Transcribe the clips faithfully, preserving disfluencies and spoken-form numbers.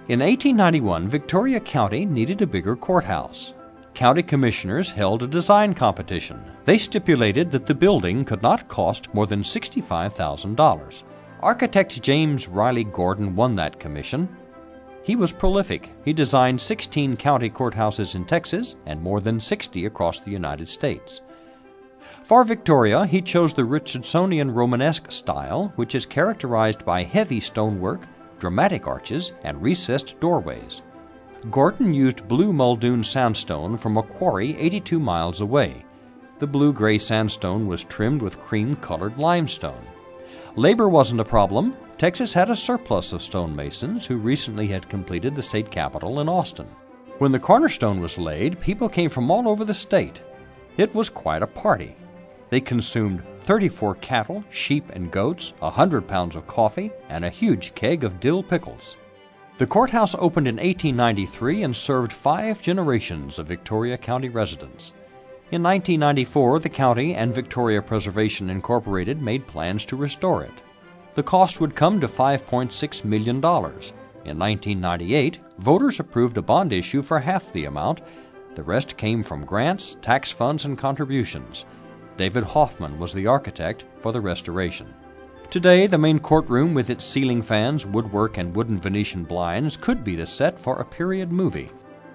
In eighteen ninety-one, Victoria County needed a bigger courthouse. County commissioners held a design competition. They stipulated that the building could not cost more than sixty-five thousand dollars. Architect James Riley Gordon won that commission. He was prolific. He designed sixteen county courthouses in Texas and more than sixty across the United States. For Victoria, he chose the Richardsonian Romanesque style, which is characterized by heavy stonework, dramatic arches, and recessed doorways. Gordon used blue Muldoon sandstone from a quarry eighty-two miles away. The blue-gray sandstone was trimmed with cream-colored limestone. Labor wasn't a problem. Texas had a surplus of stonemasons who recently had completed the state capitol in Austin. When the cornerstone was laid, people came from all over the state. It was quite a party. They consumed thirty-four cattle, sheep, and goats, a hundred pounds of coffee, and a huge keg of dill pickles. The courthouse opened in eighteen ninety-three and served five generations of Victoria County residents. In nineteen ninety-four, the county and Victoria Preservation Incorporated made plans to restore it. The cost would come to five point six million dollars. In nineteen ninety-eight, voters approved a bond issue for half the amount. The rest came from grants, tax funds, and contributions. David Hoffman was the architect for the restoration. Today, the main courtroom with its ceiling fans, woodwork, and wooden Venetian blinds could be the set for a period movie.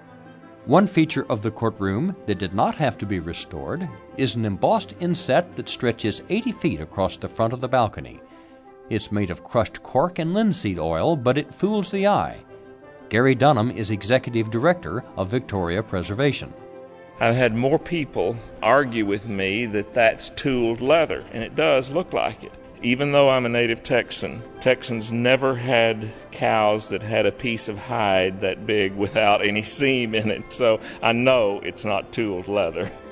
One feature of the courtroom that did not have to be restored is an embossed inset that stretches eighty feet across the front of the balcony. It's made of crushed cork and linseed oil, but it fools the eye. Gary Dunham is executive director of Victoria Preservation. I've had more people argue with me that that's tooled leather, and it does look like it. Even though I'm a native Texan, Texans never had cows that had a piece of hide that big without any seam in it, so I know it's not tooled leather.